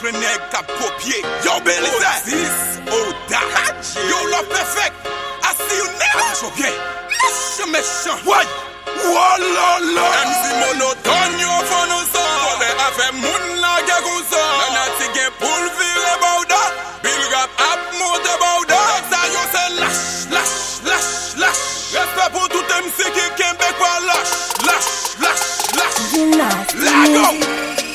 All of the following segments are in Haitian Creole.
plein nèg k'ap copier. Yo Belize, Oda, yo love perfect. I see you now. So bien, méchant. Why? Walala. MC monotone yo fon nou sa. Kole a fait moun la ge kon sa. Nan a ti gen pou vire about that. Bill rap ap mode about that. Sa yo se lash. Respect pour tout MC qui kembe kwa lash. La go.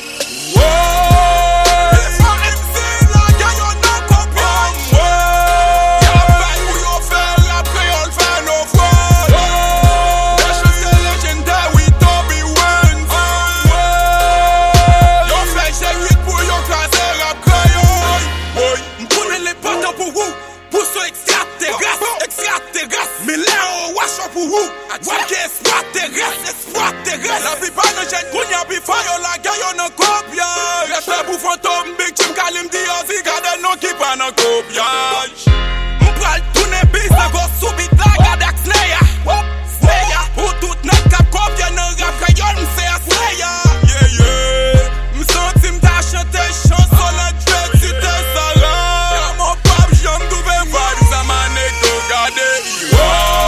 La plupart de gens qui ont pu faire la guerre, ils ont copié. Respect pour fantôme, big team, Kalim Diaz, ils gardent non qui pas dans copiage. On parle tourner bis, ça va subir la garde Slayer. Pour tout notre cap copier, nos rap crayon, c'est Slayer. Yeah. M'senti m'ta chanter chanson, la tête, si t'es salade. Y'a mon pape, j'aime tout faire, ça m'a négo gardé.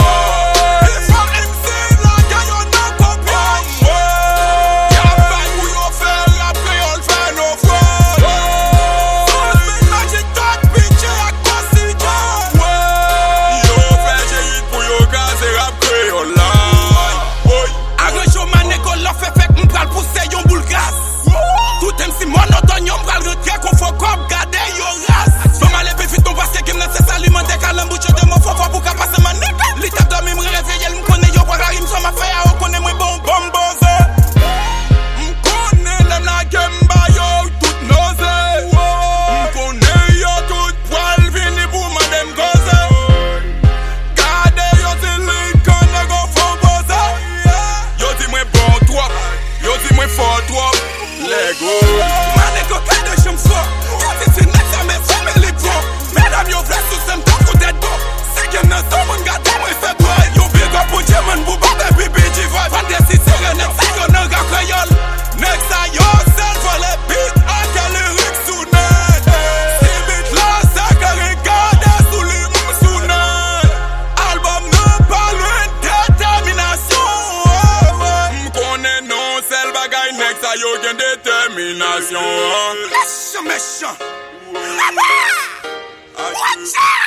Yo gen détermination. Méchant. Watch out.